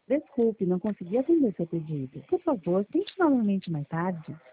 Desculpe, não consegui atender seu pedido. Por favor, tente novamente mais tarde.